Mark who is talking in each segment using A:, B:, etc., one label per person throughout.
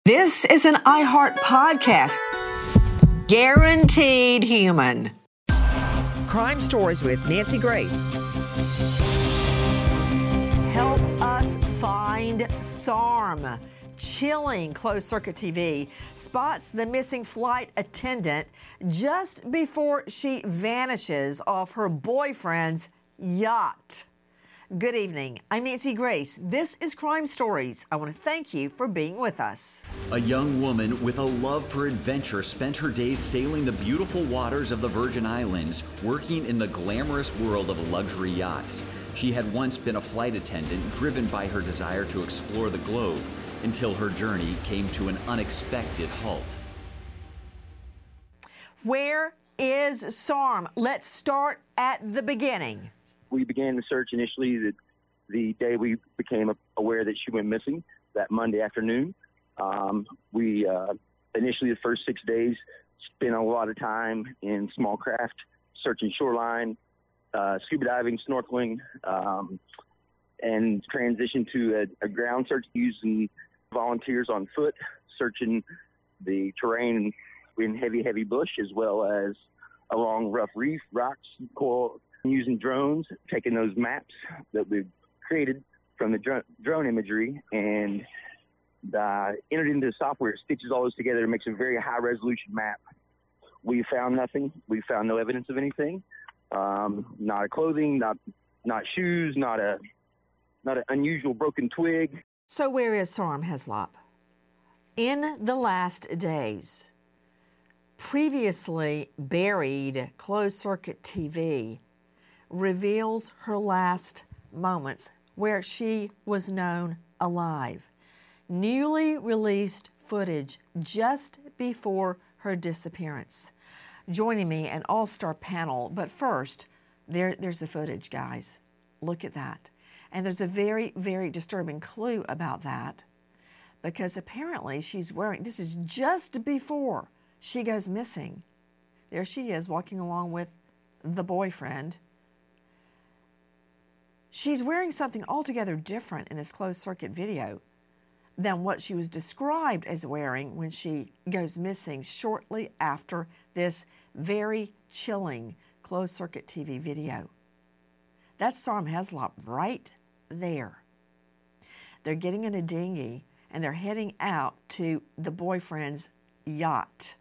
A: This is an iHeart podcast. Guaranteed human. Crime Stories with Nancy Grace. Help us find SARM. Chilling closed-circuit TV spots the missing flight attendant just before she vanishes off her boyfriend's yacht. Good evening. I'm Nancy Grace. This is Crime Stories. I want to thank you for being with us.
B: A young woman with a love for adventure spent her days sailing the beautiful waters of the Virgin Islands, working in the glamorous world of luxury yachts. She had once been a flight attendant driven by her desire to explore the globe until her journey came to an unexpected halt.
A: Where is SARM? Let's start at the beginning.
C: We began the search initially the day we became aware that she went missing, that Monday afternoon. We initially, the first 6 days, spent a lot of time in small craft, searching shoreline, scuba diving, snorkeling, and transitioned to a ground search using volunteers on foot, searching the terrain in heavy bush, as well as along rough reef, rocks, coral, using drones, taking those maps that we've created from the drone imagery and entered into the software, stitches all those together and makes a very high resolution map. We found nothing. We found no evidence of anything. Not a clothing, not shoes, not an unusual broken twig.
A: So where is SARM Heslop? In the last days, previously buried closed-circuit TV reveals her last moments where she was known alive. Newly released footage just before her disappearance. Joining me, an all-star panel, but first, there's the footage, guys. Look at that. And there's a very, very disturbing clue about that, because apparently she's wearing, this is just before she goes missing. There she is walking along with the boyfriend. She's wearing something altogether different in this closed-circuit video than what she was described as wearing when she goes missing shortly after this very chilling closed-circuit TV video. That's SARM Heslop right there. They're getting in a dinghy and they're heading out to the boyfriend's yacht.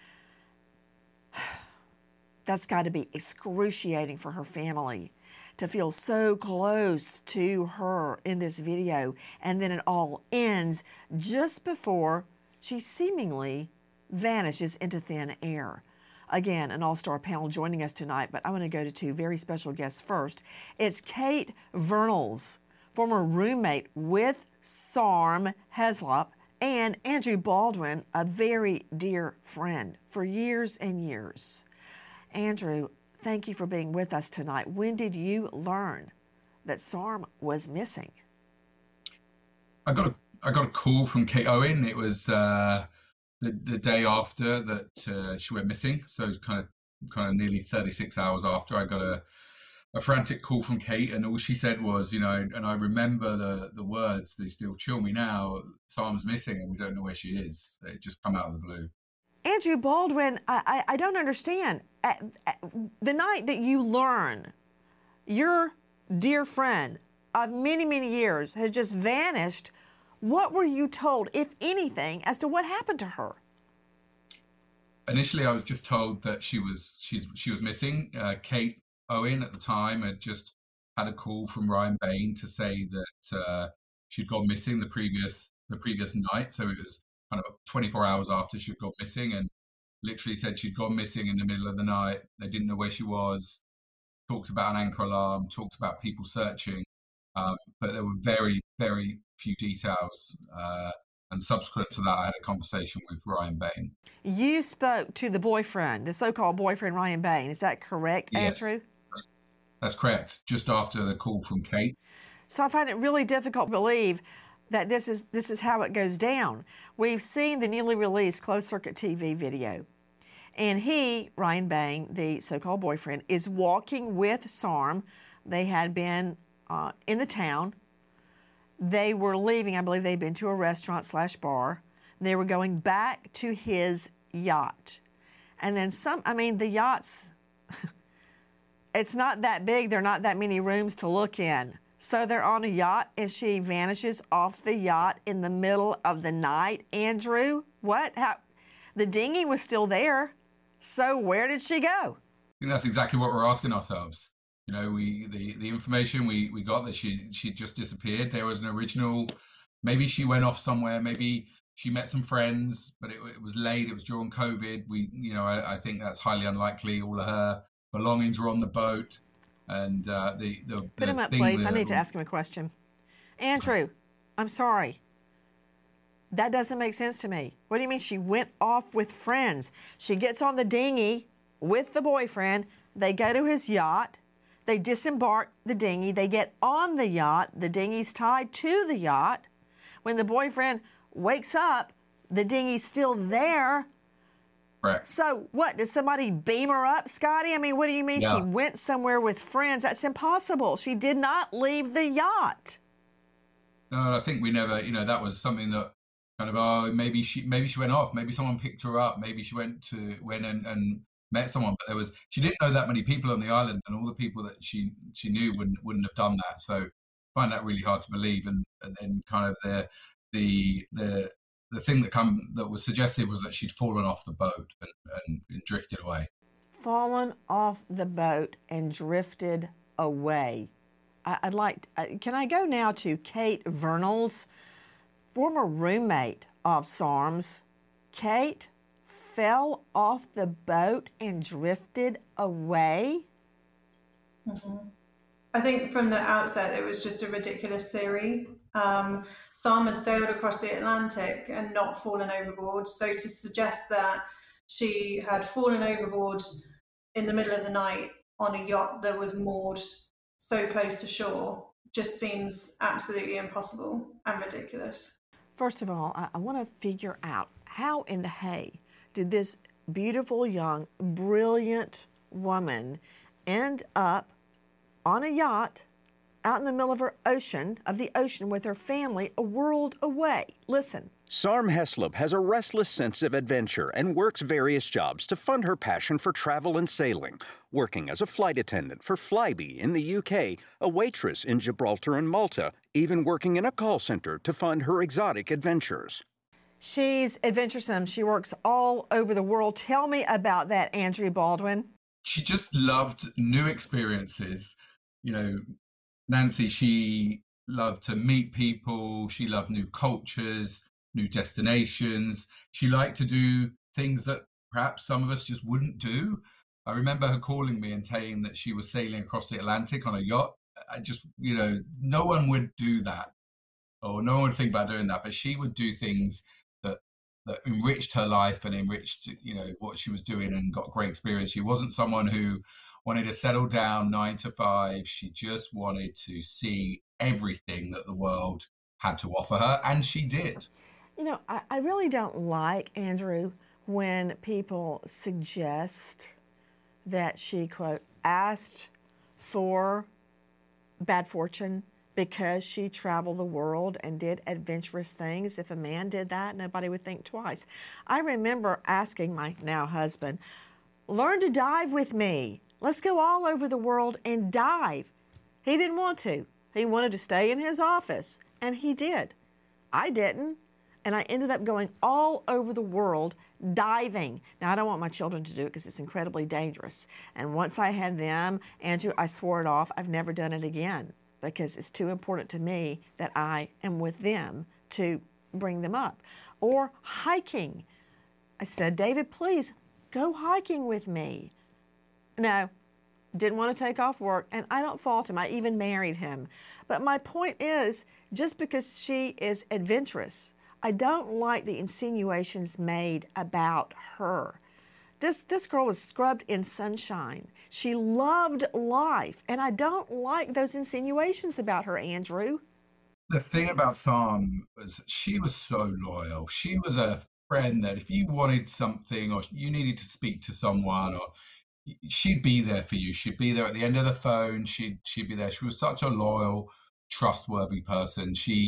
A: That's got to be excruciating for her family to feel so close to her in this video, and then it all ends just before she seemingly vanishes into thin air. Again, an all-star panel joining us tonight, but I want to go to two very special guests first. It's Kate Vernals, former roommate with SARM Heslop, and Andrew Baldwin, a very dear friend for years and years. Andrew, thank you for being with us tonight. When did you learn that SARM was missing?
D: I got a call from Kate Owen. It was the day after that she went missing. So kind of nearly 36 hours after, I got a frantic call from Kate, and all she said was, and I remember the words, they still chill me now. SARM's missing, and we don't know where she is. It just come out of the blue.
A: Andrew Baldwin, I don't understand. The night that you learn your dear friend of many, many years has just vanished, what were you told, if anything, as to what happened to her?
D: Initially, I was just told that she was missing. Kate Owen at the time had just had a call from Ryan Bain to say that she'd gone missing the previous night. So it was kind of 24 hours after she'd gone missing, and literally said she'd gone missing in the middle of the night. They didn't know where she was. Talked about an anchor alarm, talked about people searching, but there were very, very few details. And subsequent to that, I had a conversation with Ryan Bain.
A: You spoke to the boyfriend, the so-called boyfriend, Ryan Bain. Is that correct,
D: Yes,
A: Andrew?
D: that's correct. Just after the call from Kate.
A: So I find it really difficult to believe that this is how it goes down. We've seen the newly released closed-circuit TV video. And he, Ryan Bain, the so-called boyfriend, is walking with SARM. They had been in the town. They were leaving. I believe they'd been to a restaurant/bar. They were going back to his yacht. And then the yachts, it's not that big. There are not that many rooms to look in. So they're on a yacht and she vanishes off the yacht in the middle of the night. Andrew, what? How? The dinghy was still there. So where did she go?
D: I think that's exactly what we're asking ourselves. You know, the information we got that she just disappeared. There was an original, maybe she went off somewhere, maybe she met some friends, but it was late. It was during COVID. I think that's highly unlikely. All of her belongings were on the boat, and
A: Put him up, please. I need to ask him a question. Andrew, I'm sorry. That doesn't make sense to me. What do you mean she went off with friends? She gets on the dinghy with the boyfriend. They go to his yacht. They disembark the dinghy. They get on the yacht. The dinghy's tied to the yacht. When the boyfriend wakes up, the dinghy's still there.
D: Correct.
A: So what, did somebody beam her up, Scotty? I mean, what do you mean she went somewhere with friends? That's impossible. She did not leave the yacht.
D: No, I think we never, that was something that kind of, maybe she went off. Maybe someone picked her up. Maybe she went and met someone. But she didn't know that many people on the island, and all the people that she knew wouldn't have done that. So I find that really hard to believe. And then kind of the thing that was suggested was that she'd fallen off the boat and drifted away.
A: Fallen off the boat and drifted away. Can I go now to Kate Vernals, former roommate of Sarms? Kate fell off the boat and drifted away?
E: Mm-hmm. I think from the outset it was just a ridiculous theory. Sam had sailed across the Atlantic and not fallen overboard, so to suggest that she had fallen overboard in the middle of the night on a yacht that was moored so close to shore just seems absolutely impossible and ridiculous.
A: First of all, I want to figure out how in the hay did this beautiful, young, brilliant woman end up on a yacht out in the middle of the ocean with her family a world away. Listen.
F: Sarm Heslop has a restless sense of adventure and works various jobs to fund her passion for travel and sailing, working as a flight attendant for Flybe in the UK, a waitress in Gibraltar and Malta, even working in a call center to fund her exotic adventures.
A: She's adventuresome. She works all over the world. Tell me about that, Andrew Baldwin.
D: She just loved new experiences. Nancy, she loved to meet people. She loved new cultures, new destinations. She liked to do things that perhaps some of us just wouldn't do. I remember her calling me and saying that she was sailing across the Atlantic on a yacht. I just, no one would do that, or no one would think about doing that, but she would do things that enriched her life and enriched, what she was doing, and got great experience. She wasn't someone who wanted to settle down 9 to 5. She just wanted to see everything that the world had to offer her, and she did.
A: I really don't like, Andrew, when people suggest that she, quote, asked for bad fortune because she traveled the world and did adventurous things. If a man did that, nobody would think twice. I remember asking my now husband, learn to dive with me. Let's go all over the world and dive. He didn't want to. He wanted to stay in his office, and he did. I didn't, and I ended up going all over the world diving. Now, I don't want my children to do it because it's incredibly dangerous. And once I had them, Andrew, I swore it off. I've never done it again because it's too important to me that I am with them to bring them up. Or hiking. I said, David, please go hiking with me. No, didn't want to take off work, and I don't fault him. I even married him. But my point is, just because she is adventurous, I don't like the insinuations made about her. This girl was scrubbed in sunshine. She loved life, and I don't like those insinuations about her, Andrew.
D: The thing about Sam was she was so loyal. She was a friend that if you wanted something or you needed to speak to someone, or she'd be there for you. She'd be there at the end of the phone. She'd be there. She was such a loyal, trustworthy person. She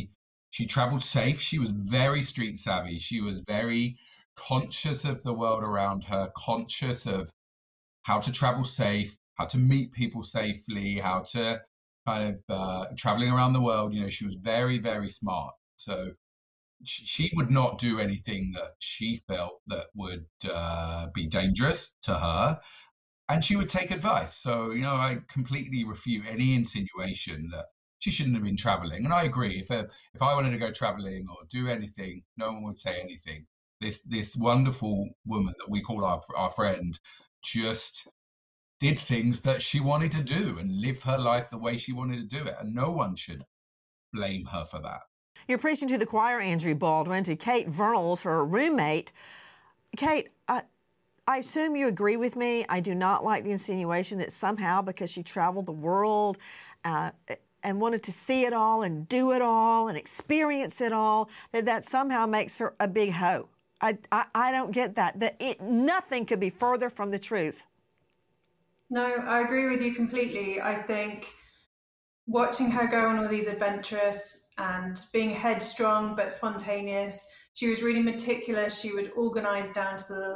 D: She traveled safe. She was very street savvy. She was very conscious of the world around her, conscious of how to travel safe, how to meet people safely, how to kind of traveling around the world. You know, she was very, very smart. So she would not do anything that she felt that would be dangerous to her, and she would take advice. So, you know, I completely refute any insinuation that she shouldn't have been traveling. And I agree. If I wanted to go traveling or do anything, no one would say anything. This wonderful woman that we call our friend just did things that she wanted to do and live her life the way she wanted to do it, and no one should blame her for that.
A: You're preaching to the choir, Andrew Baldwin, to Kate Vernals, her roommate. Kate, I assume you agree with me. I do not like the insinuation that somehow because she traveled the world and wanted to see it all and do it all and experience it all, that somehow makes her a big hoe. I don't get that. Nothing could be further from the truth.
E: No, I agree with you completely. I think watching her go on all these adventures and being headstrong but spontaneous, she was really meticulous. She would organize down to the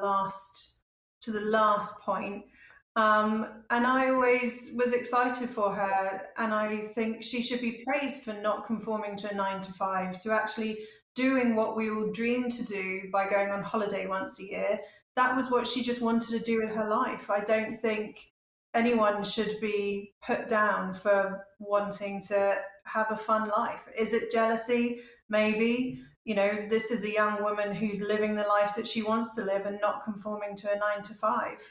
E: last point. And I always was excited for her. And I think she should be praised for not conforming to a 9-to-5, to actually doing what we all dream to do by going on holiday once a year. That was what she just wanted to do with her life. I don't think anyone should be put down for wanting to have a fun life. Is it jealousy? Maybe. You know, this is a young woman who's living the life that she wants to live and not conforming to a 9-to-5.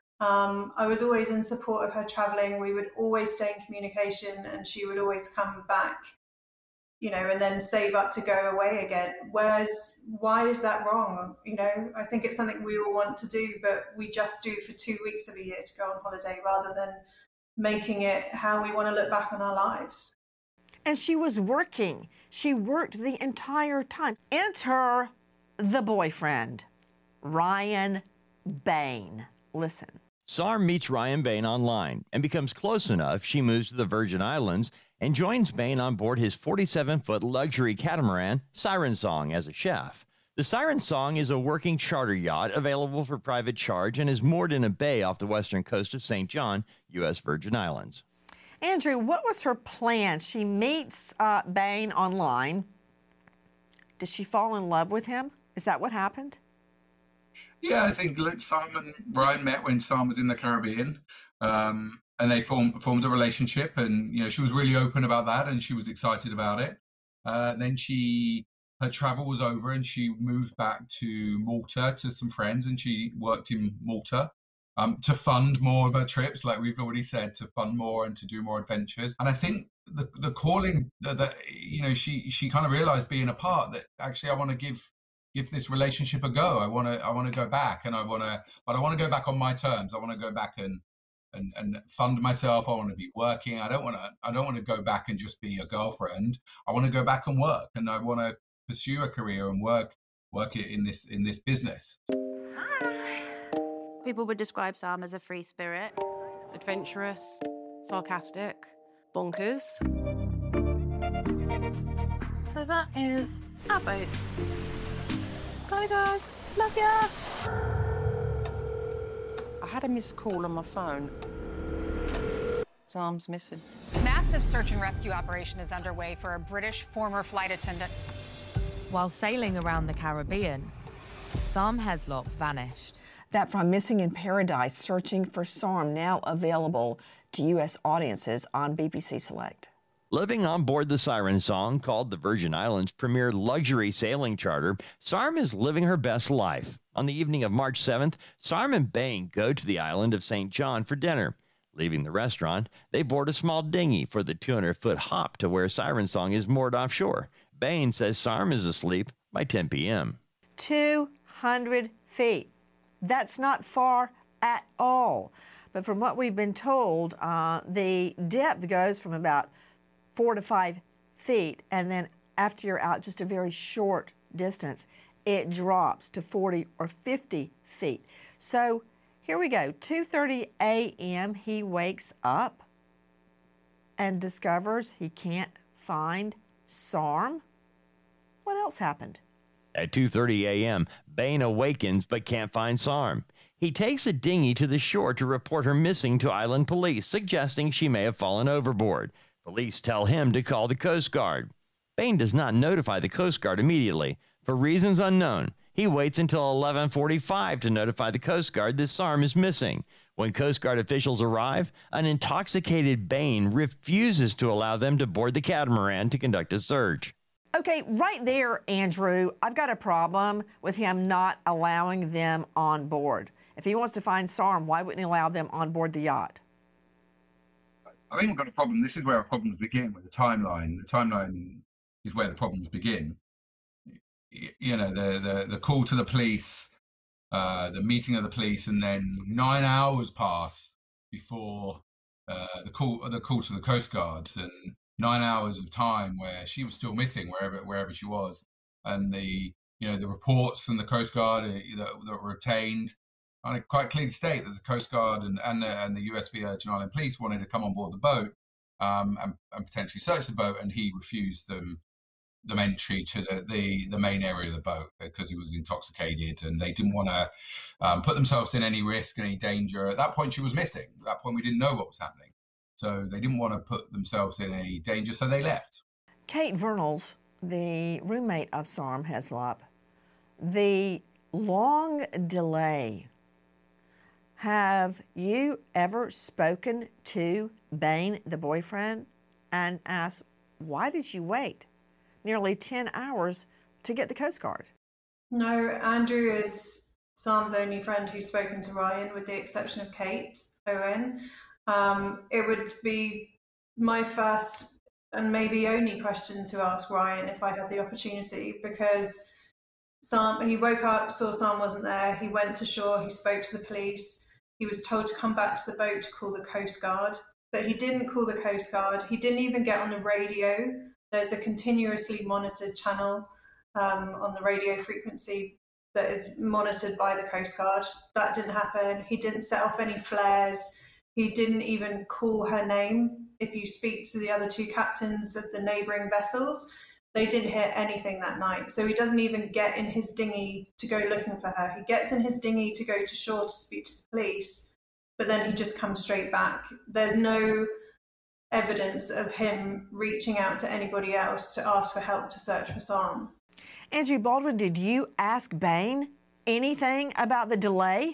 E: I was always in support of her traveling. We would always stay in communication and she would always come back, you know, and then save up to go away again. Why is that wrong? You know, I think it's something we all want to do, but we just do for 2 weeks of a year to go on holiday rather than making it how we want to look back on our lives.
A: And she was working. She worked the entire time. Enter the boyfriend, Ryan Bain. Listen.
G: Sarm meets Ryan Bain online and becomes close enough she moves to the Virgin Islands and joins Bain on board his 47-foot luxury catamaran, Siren Song, as a chef. The Siren Song is a working charter yacht available for private charge and is moored in a bay off the western coast of St. John, U.S. Virgin Islands.
A: Andrew, what was her plan? She meets Bain online. Did she fall in love with him? Is that what happened?
D: Yeah, I think Sam and Ryan met when Sam was in the Caribbean, and they formed a relationship. And you know, she was really open about that, and she was excited about it. Then her travel was over, and she moved back to Malta to some friends, and she worked in Malta to fund more of her trips, like we've already said, to fund more and to do more adventures. And I think the calling that you know, she kind of realized being apart that actually I want to give this relationship a go. I want to go back, but I want to go back on my terms. I want to go back and fund myself. I want to be working. I don't want to go back and just be a girlfriend. I want to go back and work, and I want to pursue a career and work it in this business.
H: People would describe Sam as a free spirit, adventurous, sarcastic, bonkers.
I: So that is our boat. Bye guys, love ya.
J: I had a missed call on my phone. Sam's missing.
K: Massive search and rescue operation is underway for a British former flight attendant.
L: While sailing around the Caribbean, Sam Heslop vanished.
A: That from Missing in Paradise, Searching for Sarm, now available to U.S. audiences on BBC Select.
G: Living on board the Siren Song, called the Virgin Islands' premier luxury sailing charter, Sarm is living her best life. On the evening of March 7th, Sarm and Bain go to the island of St. John for dinner. Leaving the restaurant, they board a small dinghy for the 200-foot hop to where Siren Song is moored offshore. Bain says Sarm is asleep by 10 p.m.
A: 200 feet. That's not far at all. But from what we've been told, the depth goes from about 4 to 5 feet, and then after you're out just a very short distance, it drops to 40 or 50 feet. So here we go, 2:30 a.m. he wakes up and discovers he can't find Sarm. What else happened?
G: At 2:30 a.m., Bain awakens but can't find Sarm. He takes a dinghy to the shore to report her missing to island police, suggesting she may have fallen overboard. Police tell him to call the Coast Guard. Bain does not notify the Coast Guard immediately. For reasons unknown, he waits until 11:45 to notify the Coast Guard that Sarm is missing. When Coast Guard officials arrive, an intoxicated Bain refuses to allow them to board the catamaran to conduct a search.
A: Okay, right there, Andrew, I've got a problem with him not allowing them on board. If he wants to find Sarm, why wouldn't he allow them on board the yacht?
D: I think we've got a problem. This is where our problems begin with the timeline. The timeline is where the problems begin. You know, the call to the police, the meeting of the police, and then 9 hours pass before the call to the Coast Guard, and 9 hours of time where she was still missing wherever she was, and the reports from the Coast Guard that were obtained quite clearly state that the Coast Guard and the US Virgin Island Police wanted to come on board the boat and potentially search the boat, and he refused them entry to the main area of the boat because he was intoxicated, and they didn't want to put themselves in any risk, any danger. At that point, she was missing. At that point, we didn't know what was happening. So they didn't want to put themselves in any danger, so they left.
A: Kate Vernals, the roommate of Sarm Heslop, the long delay. Have you ever spoken to Bain, the boyfriend, and asked, why did you wait nearly 10 hours to get the Coast Guard?
E: No, Andrew is Sarm's only friend who's spoken to Ryan, with the exception of Kate Owen. It would be my first and maybe only question to ask Ryan if I had the opportunity, because he woke up, saw Sarm wasn't there, he went to shore, he spoke to the police, he was told to come back to the boat to call the Coast Guard, but he didn't call the Coast Guard, he didn't even get on the radio. There's a continuously monitored channel on the radio frequency that is monitored by the Coast Guard. That didn't happen. He didn't set off any flares. He didn't even call her name. If you speak to the other two captains of the neighbouring vessels, they didn't hear anything that night. So he doesn't even get in his dinghy to go looking for her. He gets in his dinghy to go to shore to speak to the police, but then he just comes straight back. There's no evidence of him reaching out to anybody else to ask for help to search for Sarm.
A: Andrew Baldwin, did you ask Bain anything about the delay?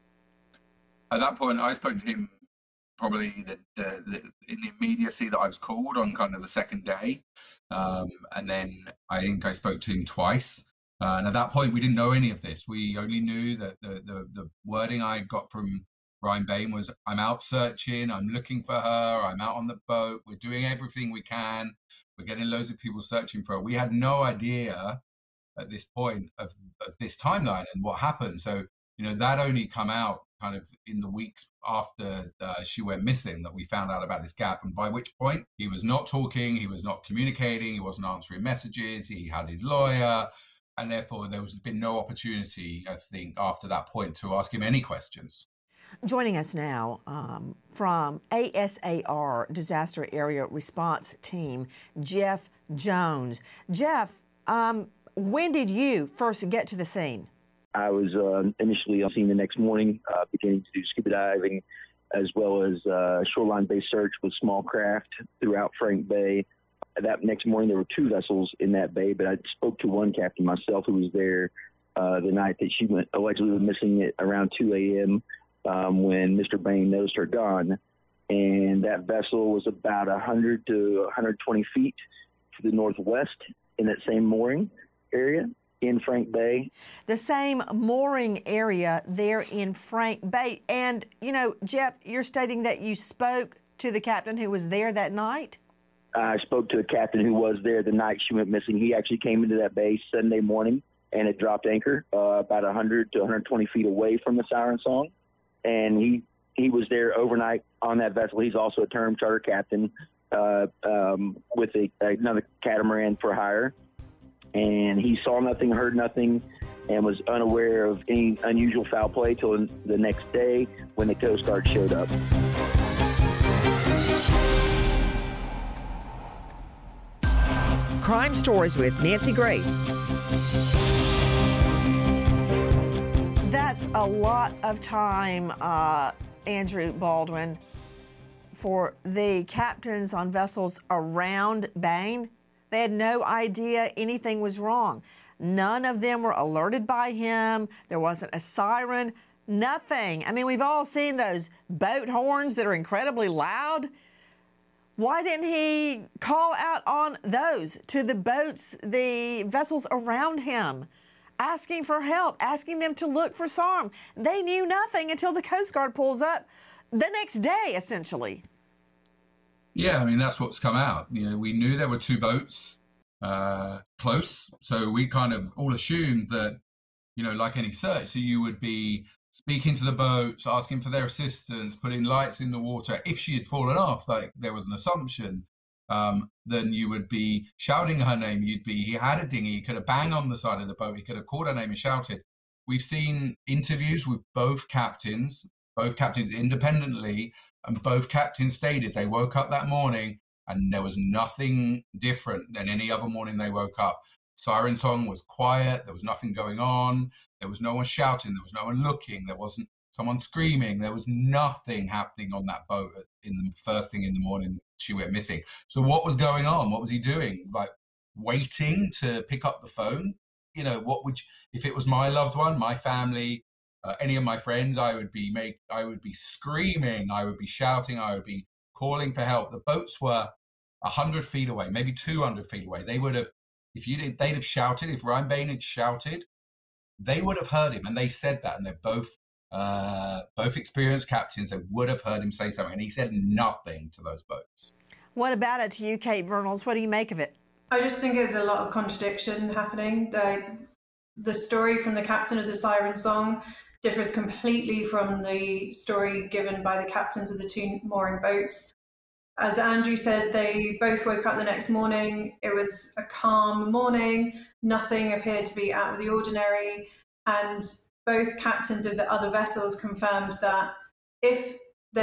D: At that point, I spoke to him probably in the immediacy that I was called on kind of the second day. And then I think I spoke to him twice. And at that point, we didn't know any of this. We only knew that the wording I got from Ryan Bain was, I'm out searching, I'm looking for her, I'm out on the boat, we're doing everything we can, we're getting loads of people searching for her. We had no idea at this point of this timeline and what happened. So, that only come out kind of in the weeks after she went missing, that we found out about this gap, and by which point he was not talking, he was not communicating, he wasn't answering messages, he had his lawyer, and therefore there was been no opportunity, I think, after that point to ask him any questions.
A: Joining us now from ASAR Disaster Area Response Team, Jeff Jones. Jeff, when did you first get to the scene?
C: I was initially on scene the next morning, beginning to do scuba diving, as well as shoreline-based search with small craft throughout Frank Bay. That next morning, there were 2 vessels in that bay, but I spoke to one captain myself who was there the night that she allegedly was missing at around 2 a.m. When Mr. Bain noticed her gone. And that vessel was about 100 to 120 feet to the northwest in that same mooring area in Frank Bay. The same mooring area there in Frank Bay. And, Jeff, you're stating that you spoke to the captain who was there that night? I spoke to a captain who was there the night she went missing. He actually came into that bay Sunday morning and had dropped anchor about 100 to 120 feet away from the Siren Song. And he was there overnight on that vessel. He's also a term charter captain with another catamaran for hire. And he saw nothing, heard nothing, and was unaware of any unusual foul play till the next day when the Coast Guard showed up.
A: Crime Stories with Nancy Grace. That's a lot of time, Andrew Baldwin, for the captains on vessels around Bain. They had no idea anything was wrong. None of them were alerted by him. There wasn't a siren, nothing. I mean, we've all seen those boat horns that are incredibly loud. Why didn't he call out on those to the boats, the vessels around him, asking for help, asking them to look for SARM? They knew nothing until the Coast Guard pulls up the next day, essentially.
D: Yeah, I mean, that's what's come out. You know, we knew there were two boats close, so we kind of all assumed that, you know, like any search, so you would be speaking to the boats, asking for their assistance, putting lights in the water. If she had fallen off, like there was an assumption, then you would be shouting her name. He had a dinghy, he could have banged on the side of the boat, he could have called her name and shouted. We've seen interviews with both captains independently, and both captains stated they woke up that morning and there was nothing different than any other morning they woke up. Siren song was quiet, there was nothing going on, there was no one shouting, there was no one looking, there wasn't someone screaming, there was nothing happening on that boat in the first thing in the morning she went missing. So what was going on? What was he doing? Like waiting to pick up the phone? You know, if it was my loved one, my family, any of my friends, I would be screaming, I would be shouting, I would be calling for help. The boats were 100 feet away, maybe 200 feet away. They would have, they'd have shouted, if Ryan Bain had shouted, they would have heard him. And they said that, and they're both experienced captains. They would have heard him say something, and he said nothing to those boats. What about it to you, Kate Vernals? What do you make of it?
E: I just think there's a lot of contradiction happening. The story from the captain of the Siren Song differs completely from the story given by the captains of the two mooring boats. As Andrew said, they both woke up the next morning. It was a calm morning. Nothing appeared to be out of the ordinary. And both captains of the other vessels confirmed that if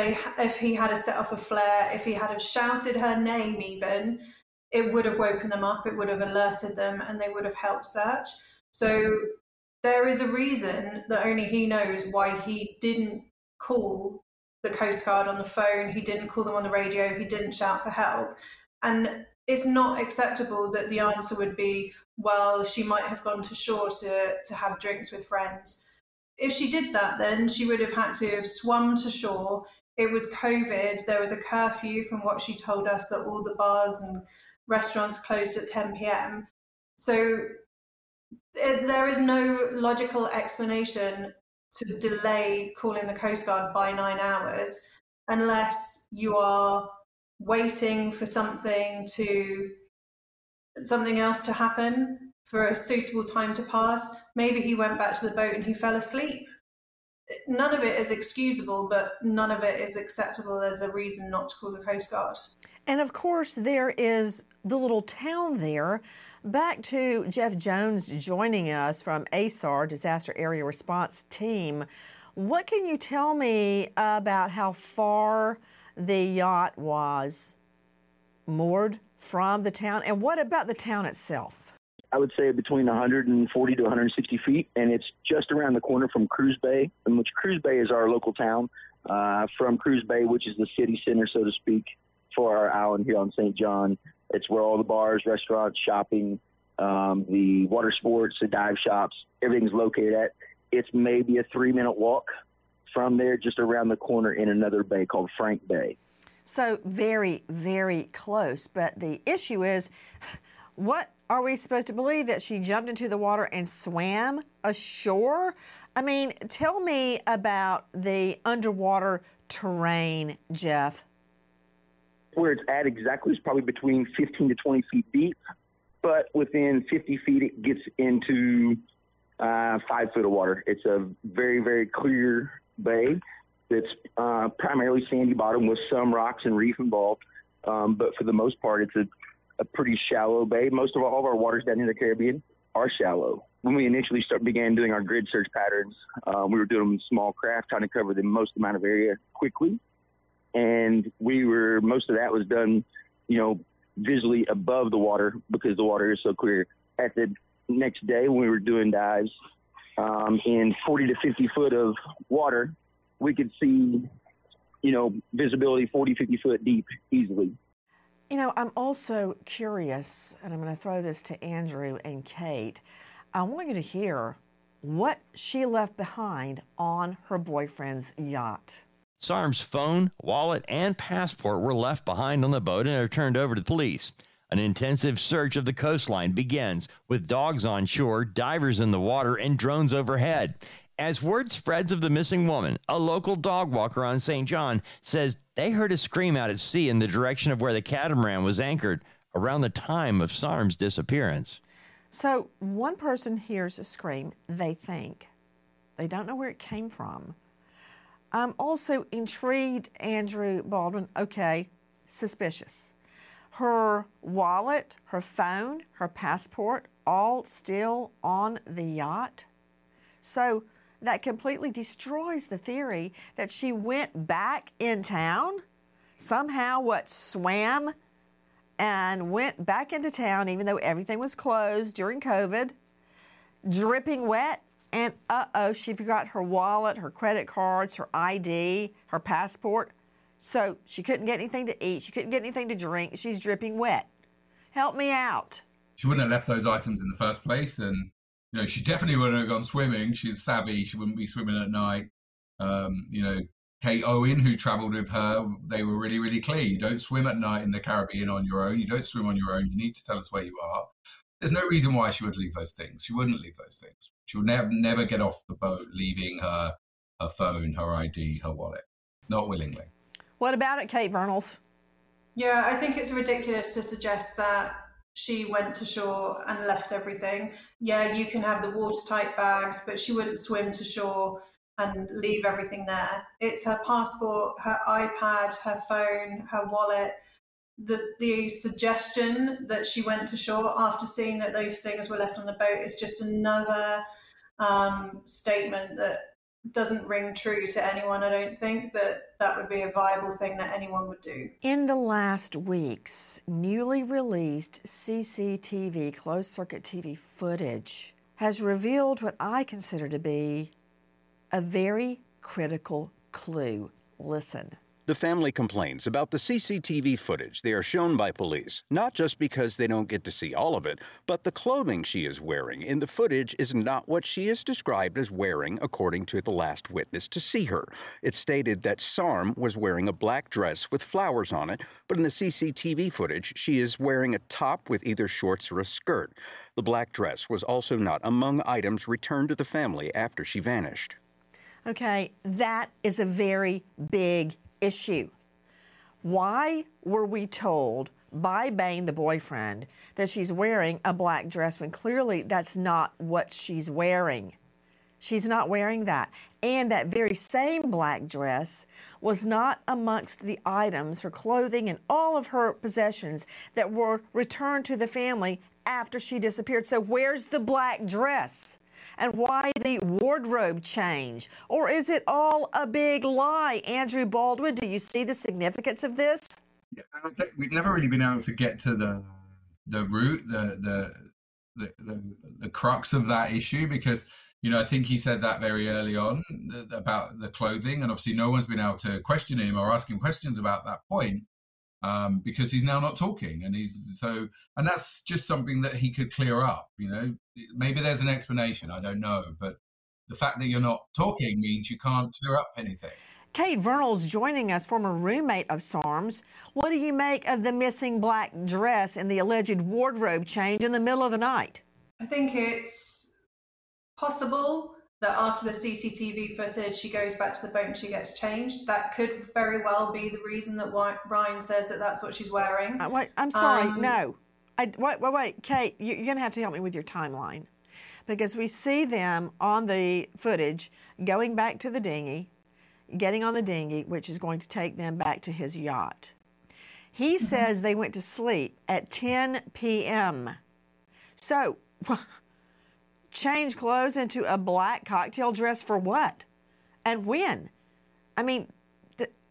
E: he had set off a flare, if he had have shouted her name even, it would have woken them up, it would have alerted them, and they would have helped search. So there is a reason that only he knows why he didn't call the Coast Guard on the phone, he didn't call them on the radio, he didn't shout for help. And it's not acceptable that the answer would be, well, she might have gone to shore to have drinks with friends. If she did that, then she would have had to have swum to shore. It was COVID, there was a curfew from what she told us, that all the bars and restaurants closed at 10 p.m. So there is no logical explanation to delay calling the Coast Guard by 9 hours unless you are waiting for something else to happen, for a suitable time to pass. Maybe he went back to the boat and he fell asleep. None of it is excusable, but none of it is acceptable as a reason not to call the Coast Guard.
A: And of course, there is the little town there. Back to Jeff Jones joining us from ASAR, Disaster Area Response Team. What can you tell me about how far the yacht was moored from the town? And what about the town itself?
C: I would say between 140 to 160 feet, and it's just around the corner from Cruise Bay, in which Cruise Bay is our local town. From Cruise Bay, which is the city center, so to speak, for our island here on St. John. It's where all the bars, restaurants, shopping, the water sports, the dive shops, everything's located at. It's maybe a 3-minute walk from there, just around the corner in another bay called Frank Bay.
A: So very, very close. But the issue is, what are we supposed to believe, that she jumped into the water and swam ashore? I mean, tell me about the underwater terrain, Jeff.
C: Where it's at exactly is probably between 15 to 20 feet deep, but within 50 feet it gets into 5 foot of water. It's a very, very clear bay that's primarily sandy bottom with some rocks and reef involved, but for the most part it's a pretty shallow bay. Most of all of our waters down in the Caribbean are shallow. When we initially began doing our grid search patterns, we were doing them in small craft, trying to cover the most amount of area quickly. And most of that was done, visually above the water because the water is so clear. At the next day when we were doing dives, in 40 to 50 foot of water, we could see, visibility 40, 50 foot deep easily.
A: I'm also curious, and I'm going to throw this to Andrew and Kate. I want you to hear what she left behind on her boyfriend's yacht.
G: Sarm's phone, wallet, and passport were left behind on the boat and are turned over to the police. An intensive search of the coastline begins with dogs on shore, divers in the water, and drones overhead. As word spreads of the missing woman, a local dog walker on St. John says they heard a scream out at sea in the direction of where the catamaran was anchored around the time of Sarm's disappearance.
A: So one person hears a scream, they think. They don't know where it came from. I'm also intrigued, Andrew Baldwin. Okay, suspicious. Her wallet, her phone, her passport, all still on the yacht. So that completely destroys the theory that she went back in town, somehow swam and went back into town even though everything was closed during COVID, dripping wet, and she forgot her wallet, her credit cards, her ID, her passport. So she couldn't get anything to eat. She couldn't get anything to drink. She's dripping wet. Help me out.
D: She wouldn't have left those items in the first place. And, she definitely wouldn't have gone swimming. She's savvy. She wouldn't be swimming at night. Kate Owen, who traveled with her, they were really, really clear. You don't swim at night in the Caribbean on your own. You don't swim on your own. You need to tell us where you are. There's no reason why she would leave those things. She wouldn't leave those things. She would never get off the boat leaving her phone, her ID, her wallet. Not willingly.
A: What about it, Kate Vernals?
E: Yeah, I think it's ridiculous to suggest that she went to shore and left everything. Yeah, you can have the watertight bags, but she wouldn't swim to shore and leave everything there. It's her passport, her iPad, her phone, her wallet. The suggestion that she went to shore after seeing that those things were left on the boat is just another statement that doesn't ring true to anyone. I don't think that would be a viable thing that anyone would do.
A: In the last weeks, newly released CCTV, closed-circuit TV footage has revealed what I consider to be a very critical clue. Listen.
F: The family complains about the CCTV footage they are shown by police, not just because they don't get to see all of it, but the clothing she is wearing in the footage is not what she is described as wearing, according to the last witness to see her. It's stated that Sarm was wearing a black dress with flowers on it, but in the CCTV footage, she is wearing a top with either shorts or a skirt. The black dress was also not among items returned to the family after she vanished.
A: Okay, that is a very big issue. Why were we told by Bain, the boyfriend, that she's wearing a black dress when clearly that's not what she's wearing? She's not wearing that. And that very same black dress was not amongst the items, her clothing and all of her possessions that were returned to the family after she disappeared. So where's the black dress? And why the wardrobe change? Or is it all a big lie? Andrew Baldwin, do you see the significance of this?
D: Yeah, we've never really been able to get to the root, the crux of that issue, because I think he said that very early on about the clothing, and obviously no one's been able to question him or ask him questions about that point. Because he's now not talking, and that's just something that he could clear up. Maybe there's an explanation, I don't know, but the fact that you're not talking means you can't clear up anything.
A: Kate Vernals joining us, former roommate of Sarm's. What do you make of the missing black dress and the alleged wardrobe change in the middle of the night?
E: I think it's possible that after the CCTV footage, she goes back to the boat and she gets changed. That could very well be the reason that Ryan says that that's what she's wearing.
A: Wait, I'm sorry, no. Wait, Kate, you're going to have to help me with your timeline. Because we see them on the footage going back to the dinghy, getting on the dinghy, which is going to take them back to his yacht. He says they went to sleep at 10 p.m. So, change clothes into a black cocktail dress for what? And when? I mean,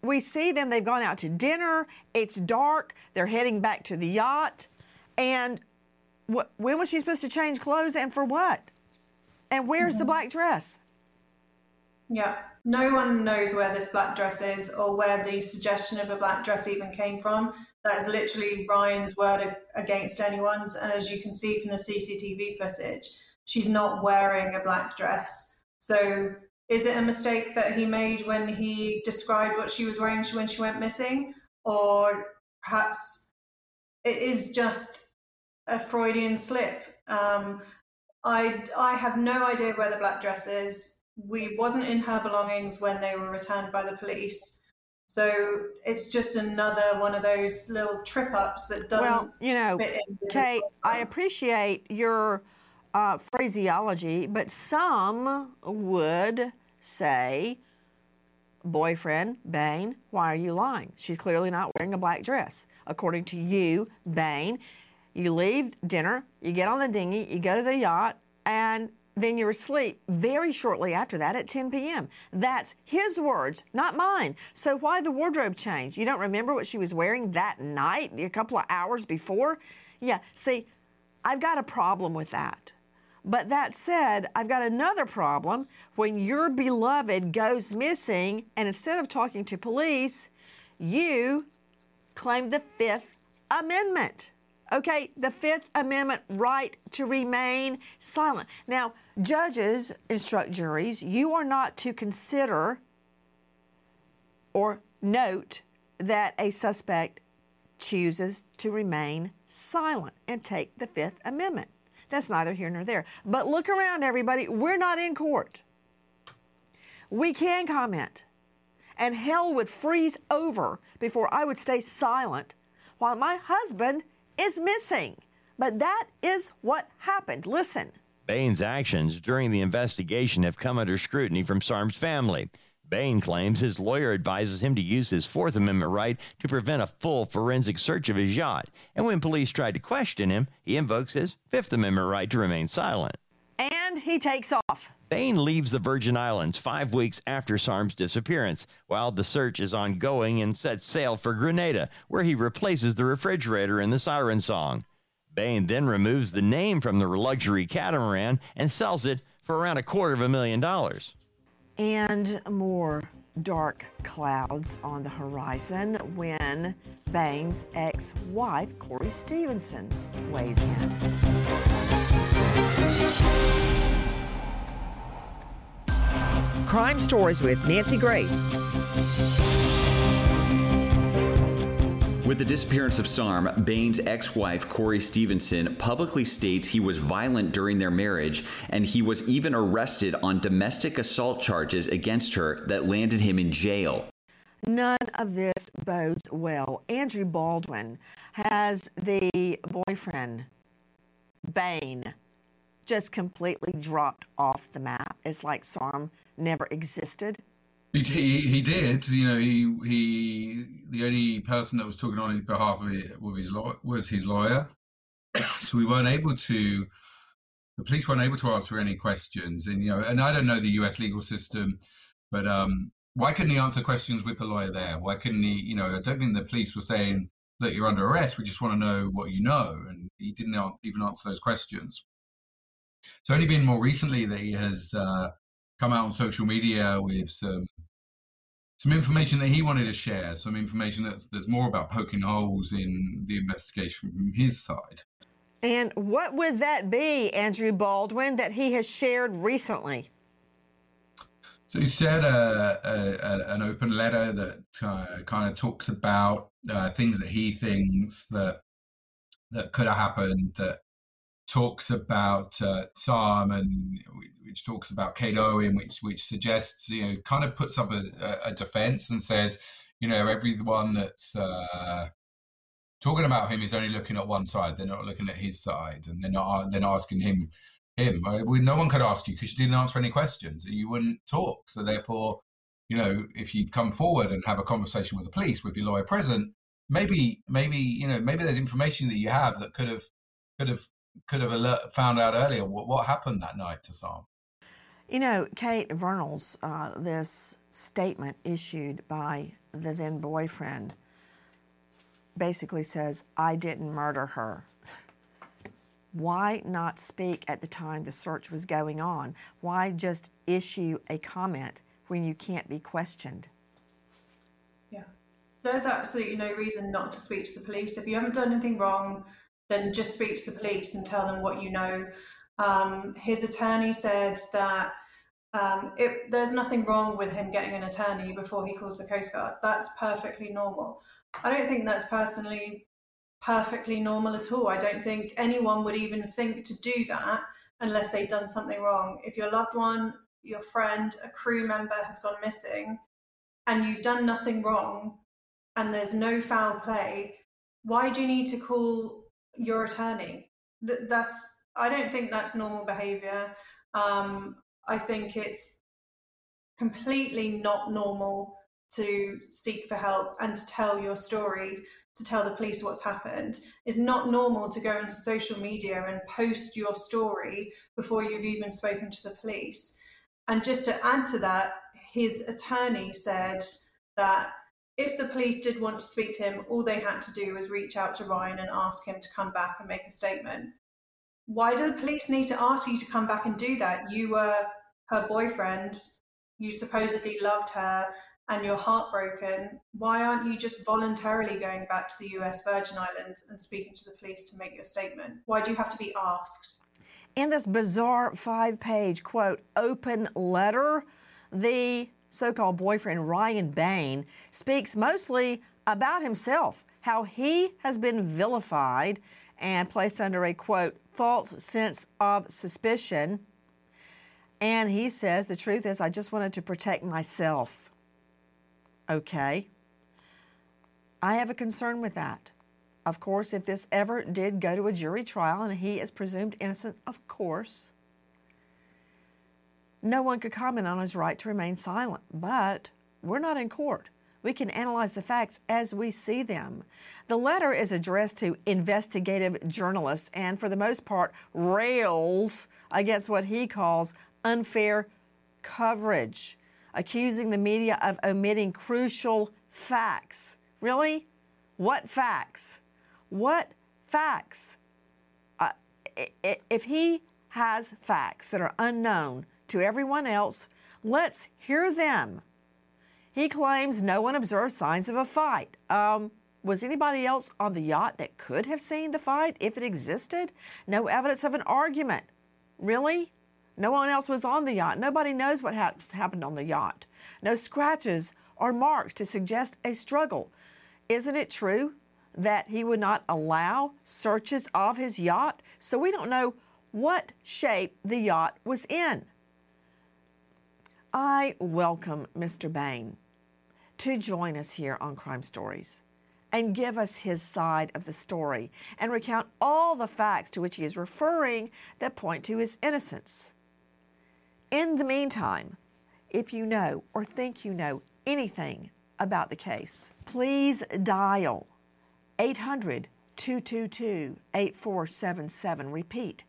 A: We see them, they've gone out to dinner, it's dark, they're heading back to the yacht, and when was she supposed to change clothes and for what? And where's the black dress?
E: Yeah, no one knows where this black dress is or where the suggestion of a black dress even came from. That is literally Ryan's word against anyone's, and as you can see from the CCTV footage, she's not wearing a black dress. So is it a mistake that he made when he described what she was wearing when she went missing? Or perhaps it is just a Freudian slip? I have no idea where the black dress is. We wasn't in her belongings when they were returned by the police. So it's just another one of those little trip-ups that doesn't fit in.
A: Kate, I appreciate your phraseology, but some would say, boyfriend, Bain, why are you lying? She's clearly not wearing a black dress. According to you, Bain, you leave dinner, you get on the dinghy, you go to the yacht, and then you're asleep very shortly after that at 10 p.m. That's his words, not mine. So why the wardrobe change? You don't remember what she was wearing that night, a couple of hours before? Yeah, see, I've got a problem with that. But that said, I've got another problem when your beloved goes missing and instead of talking to police, you claim the Fifth Amendment. Okay, the Fifth Amendment right to remain silent. Now, judges instruct juries, you are not to consider or note that a suspect chooses to remain silent and take the Fifth Amendment. That's neither here nor there. But look around, everybody. We're not in court. We can comment. And hell would freeze over before I would stay silent while my husband is missing. But that is what happened. Listen.
G: Bain's actions during the investigation have come under scrutiny from Sarm's family. Bain claims his lawyer advises him to use his Fourth Amendment right to prevent a full forensic search of his yacht. And when police tried to question him, he invokes his Fifth Amendment right to remain silent.
A: And he takes off.
G: Bain leaves the Virgin Islands 5 weeks after Sarm's disappearance, while the search is ongoing and sets sail for Grenada, where he replaces the refrigerator in the siren song. Bain then removes the name from the luxury catamaran and sells it for around $250,000.
A: And more dark clouds on the horizon when Bain's ex-wife, Corey Stevenson, weighs in. Crime Stories with Nancy Grace.
B: With the disappearance of Sarm, Bain's ex-wife, Corey Stevenson, publicly states he was violent during their marriage, and he was even arrested on domestic assault charges against her that landed him in jail.
A: None of this bodes well. Andrew Baldwin has the boyfriend, Bain, just completely dropped off the map. It's like Sarm never existed.
D: He did. You know, he the only person that was talking on his behalf of it was his lawyer. So we weren't able to. The police weren't able to answer any questions, and and I don't know the U.S. legal system, but why couldn't he answer questions with the lawyer there? Why couldn't he? I don't think the police were saying, "Look, you're under arrest. We just want to know what you know," and he didn't even answer those questions. It's only been more recently that he has come out on social media with some information that he wanted to share, some information that's more about poking holes in the investigation from his side.
A: And what would that be, Andrew Baldwin, that he has shared recently?
D: So he shared an open letter that kind of talks about things that he thinks that could have happened, that talks about Sarm, and which talks about Kate Owen, which suggests, kind of puts up a defense and says, everyone that's talking about him is only looking at one side. They're not looking at his side, and they're not asking him. No one could ask you because you didn't answer any questions. You wouldn't talk. So therefore, if you'd come forward and have a conversation with the police with your lawyer present, maybe there's information that you have that could have found out earlier what happened that night to Sarm.
A: You know, Kate Vernal's, this statement issued by the then boyfriend basically says, I didn't murder her. Why not speak at the time the search was going on? Why just issue a comment when you can't be questioned?
E: Yeah, there's absolutely no reason not to speak to the police. If you haven't done anything wrong, then just speak to the police and tell them what you know. His attorney said that there's nothing wrong with him getting an attorney before he calls the Coast Guard. That's perfectly normal. I don't think that's personally perfectly normal at all. I don't think anyone would even think to do that unless they'd done something wrong. If your loved one, your friend, a crew member has gone missing and you've done nothing wrong and there's no foul play, why do you need to call your attorney? I don't think that's normal behavior. I think it's completely not normal to seek for help and to tell your story, to tell the police what's happened. It's not normal to go into social media and post your story before you've even spoken to the police. And just to add to that, his attorney said that if the police did want to speak to him, all they had to do was reach out to Ryan and ask him to come back and make a statement. Why do the police need to ask you to come back and do that? You were her boyfriend, you supposedly loved her, and you're heartbroken. Why aren't you just voluntarily going back to the US Virgin Islands and speaking to the police to make your statement? Why do you have to be asked?
A: In this bizarre 5-page, quote, open letter, the so-called boyfriend, Ryan Bain, speaks mostly about himself, how he has been vilified and placed under a, quote, false sense of suspicion. And he says, the truth is, I just wanted to protect myself. Okay. I have a concern with that. Of course, if this ever did go to a jury trial and he is presumed innocent, of course, no one could comment on his right to remain silent. But we're not in court. We can analyze the facts as we see them. The letter is addressed to investigative journalists and, for the most part, rails against what he calls unfair coverage, accusing the media of omitting crucial facts. Really? What facts? What facts? If he has facts that are unknown to everyone else, let's hear them. He claims no one observed signs of a fight. Was anybody else on the yacht that could have seen the fight if it existed? No evidence of an argument. Really? No one else was on the yacht. Nobody knows what happened on the yacht. No scratches or marks to suggest a struggle. Isn't it true that he would not allow searches of his yacht? So we don't know what shape the yacht was in. I welcome Mr. Bain to join us here on Crime Stories and give us his side of the story and recount all the facts to which he is referring that point to his innocence. In the meantime, if you know or think you know anything about the case, please dial 800-222-8477. Repeat,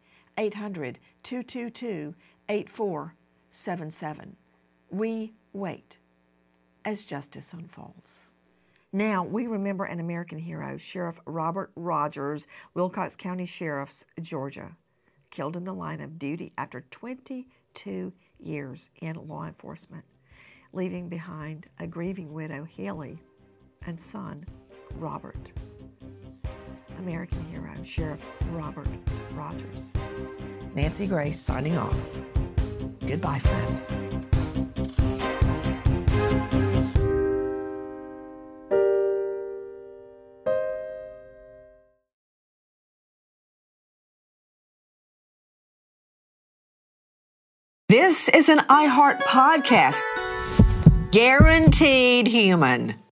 A: 800-222-8477. We wait as justice unfolds. Now, we remember an American hero, Sheriff Robert Rogers, Wilcox County Sheriff's, Georgia, killed in the line of duty after 22 years in law enforcement, leaving behind a grieving widow, Haley, and son, Robert. American hero, Sheriff Robert Rogers. Nancy Grace signing off. Goodbye, friend. This is an iHeart podcast. Guaranteed human.